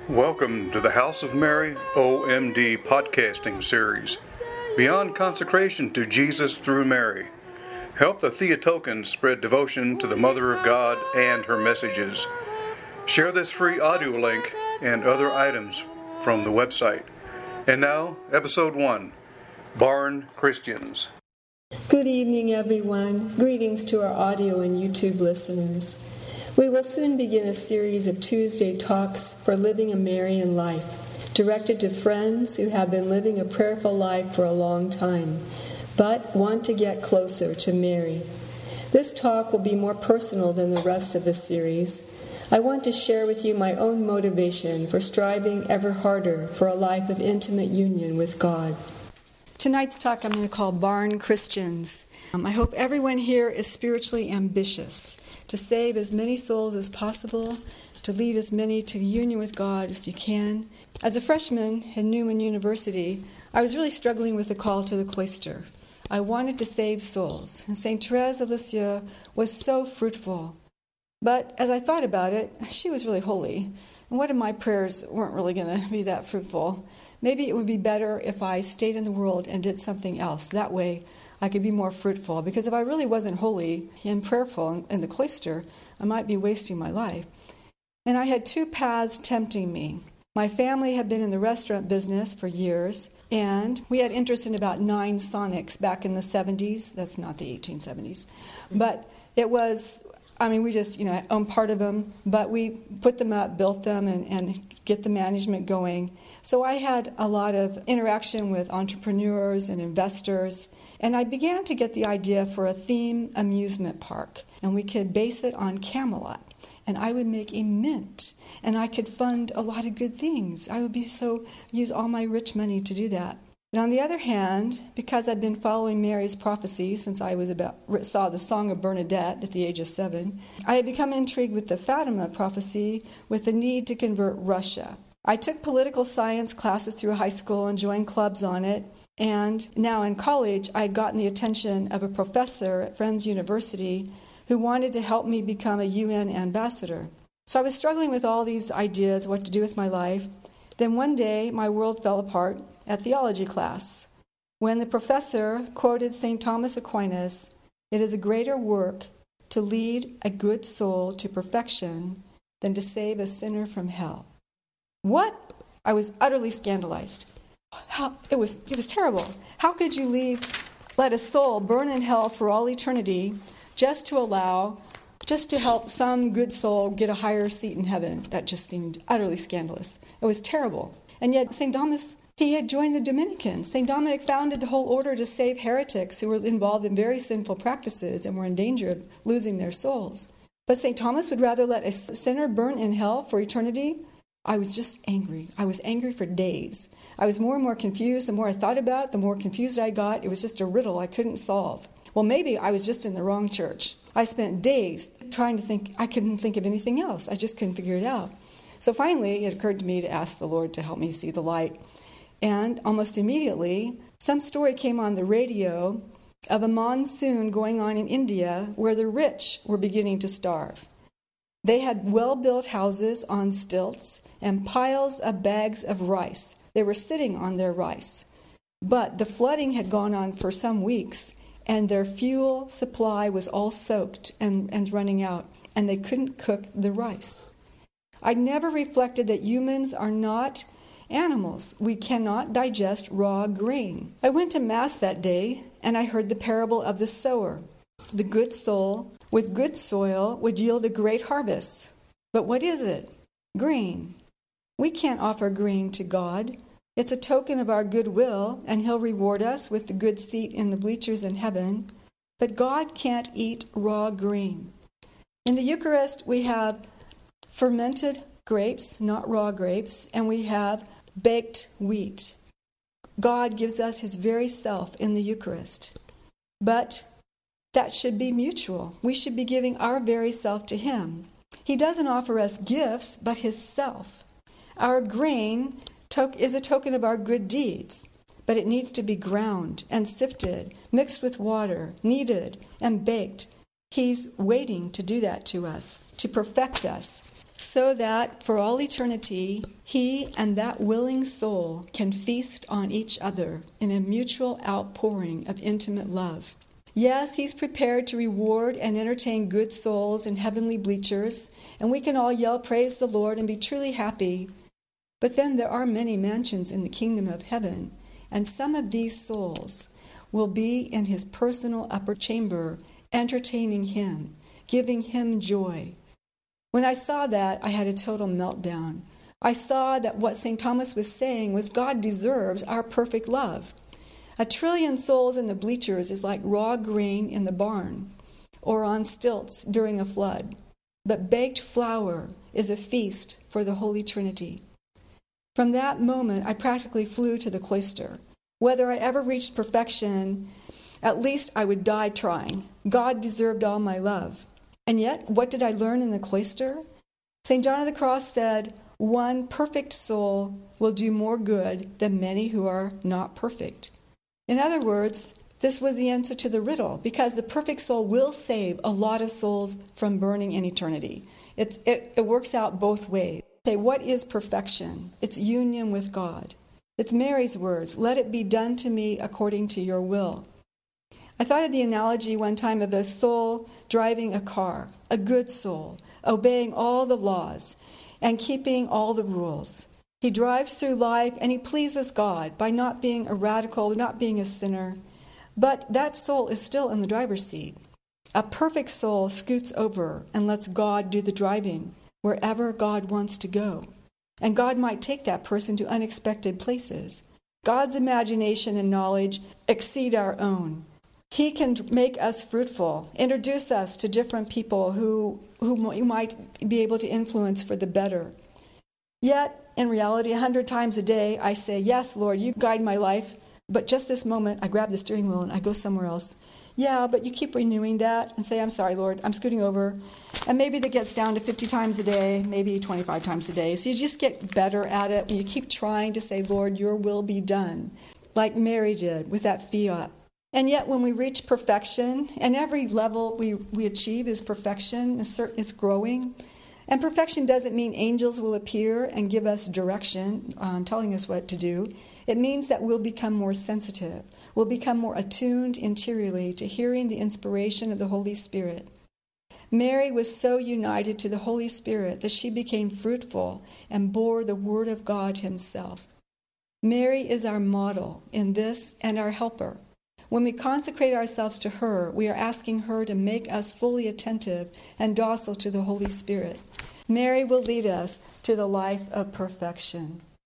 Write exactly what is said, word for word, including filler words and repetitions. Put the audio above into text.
Welcome to the House of Mary O M D podcasting series, Beyond Consecration to Jesus through Mary. Help the Theotokans spread devotion to the Mother of God and her messages. Share this free audio link and other items from the website. And now, Episode one, Barn Christians. Good evening, everyone. Greetings to our audio and YouTube listeners. We will soon begin a series of Tuesday talks for living a Marian life, directed to friends who have been living a prayerful life for a long time, but want to get closer to Mary. This talk will be more personal than the rest of the series. I want to share with you my own motivation for striving ever harder for a life of intimate union with God. Tonight's talk I'm going to call Barn Christians. Um, I hope everyone here is spiritually ambitious to save as many souls as possible, to lead as many to union with God as you can. As a freshman at Newman University, I was really struggling with the call to the cloister. I wanted to save souls, and Saint Therese of Lisieux was so fruitful. But as I thought about it, she was really holy, and what if my prayers weren't really going to be that fruitful? Maybe it would be better if I stayed in the world and did something else. That way I could be more fruitful, because if I really wasn't holy and prayerful in the cloister, I might be wasting my life. And I had two paths tempting me. My family had been in the restaurant business for years, and we had interest in about nine Sonics back in the seventies. That's not the eighteen seventies. But it was... I mean, we just, you know, own part of them, but we put them up, built them, and, and get the management going. So I had a lot of interaction with entrepreneurs and investors, and I began to get the idea for a theme amusement park, and we could base it on Camelot, and I would make a mint, and I could fund a lot of good things. I would be so, use all my rich money to do that. And on the other hand, because I'd been following Mary's prophecy since I was about saw the Song of Bernadette at the age of seven, I had become intrigued with the Fatima prophecy with the need to convert Russia. I took political science classes through high school and joined clubs on it. And now in college, I had gotten the attention of a professor at Friends University who wanted to help me become a U N ambassador. So I was struggling with all these ideas, what to do with my life. Then one day, my world fell apart at theology class, when the professor quoted Saint Thomas Aquinas, "It is a greater work to lead a good soul to perfection than to save a sinner from hell." What? I was utterly scandalized. How, it was it was terrible. How could you leave, let a soul burn in hell for all eternity just to allow, just to help some good soul get a higher seat in heaven? That just seemed utterly scandalous. It was terrible. And yet Saint Thomas, he had joined the Dominicans. Saint Dominic founded the whole order to save heretics who were involved in very sinful practices and were in danger of losing their souls. But Saint Thomas would rather let a sinner burn in hell for eternity? I was just angry. I was angry for days. I was more and more confused. The more I thought about it, the more confused I got. It was just a riddle I couldn't solve. Well, maybe I was just in the wrong church. I spent days trying to think. I couldn't think of anything else. I just couldn't figure it out. So finally, it occurred to me to ask the Lord to help me see the light. And almost immediately, some story came on the radio of a monsoon going on in India where the rich were beginning to starve. They had well-built houses on stilts and piles of bags of rice. They were sitting on their rice. But the flooding had gone on for some weeks, and their fuel supply was all soaked and, and running out, and they couldn't cook the rice. I never reflected that humans are not animals. We cannot digest raw grain. I went to Mass that day, and I heard the parable of the sower. The good soul with good soil would yield a great harvest. But what is it? Grain. We can't offer grain to God. It's a token of our goodwill, and He'll reward us with the good seat in the bleachers in heaven. But God can't eat raw grain. In the Eucharist, we have fermented grapes, not raw grapes, and we have baked wheat. God gives us His very self in the Eucharist. But that should be mutual. We should be giving our very self to Him. He doesn't offer us gifts, but His self. Our grain is a token of our good deeds, but it needs to be ground and sifted, mixed with water, kneaded and baked. He's waiting to do that to us, to perfect us. so that for all eternity, he and that willing soul can feast on each other in a mutual outpouring of intimate love. Yes, he's prepared to reward and entertain good souls in heavenly bleachers, and we can all yell, "Praise the Lord," and be truly happy. But then there are many mansions in the kingdom of heaven, and some of these souls will be in his personal upper chamber, entertaining him, giving him joy. When I saw that, I had a total meltdown. I saw that what Saint Thomas was saying was God deserves our perfect love. A trillion souls in the bleachers is like raw grain in the barn or on stilts during a flood. But baked flour is a feast for the Holy Trinity. From that moment, I practically flew to the cloister. Whether I ever reached perfection, at least I would die trying. God deserved all my love. And yet, what did I learn in the cloister? Saint John of the Cross said, "One perfect soul will do more good than many who are not perfect." In other words, this was the answer to the riddle, because the perfect soul will save a lot of souls from burning in eternity. It's, it, it works out both ways. Okay, what is perfection? It's union with God. It's Mary's words, "Let it be done to me according to your will." I thought of the analogy one time of a soul driving a car, a good soul, obeying all the laws and keeping all the rules. He drives through life and he pleases God by not being a radical, not being a sinner. But that soul is still in the driver's seat. A perfect soul scoots over and lets God do the driving wherever God wants to go. And God might take that person to unexpected places. God's imagination and knowledge exceed our own. He can make us fruitful, introduce us to different people who, who you might be able to influence for the better. Yet, in reality, a hundred times a day, I say, "Yes, Lord, you guide my life." But just this moment, I grab the steering wheel and I go somewhere else. "Yeah, but you keep renewing that," and say, "I'm sorry, Lord, I'm scooting over." And maybe that gets down to fifty times a day, maybe twenty-five times a day. So you just get better at it when you keep trying to say, "Lord, your will be done," like Mary did with that fiat. And yet when we reach perfection, and every level we, we achieve is perfection, is growing. And perfection doesn't mean angels will appear and give us direction, um, telling us what to do. It means that we'll become more sensitive. We'll become more attuned interiorly to hearing the inspiration of the Holy Spirit. Mary was so united to the Holy Spirit that she became fruitful and bore the Word of God himself. Mary is our model in this and our helper. When we consecrate ourselves to her, we are asking her to make us fully attentive and docile to the Holy Spirit. Mary will lead us to the life of perfection.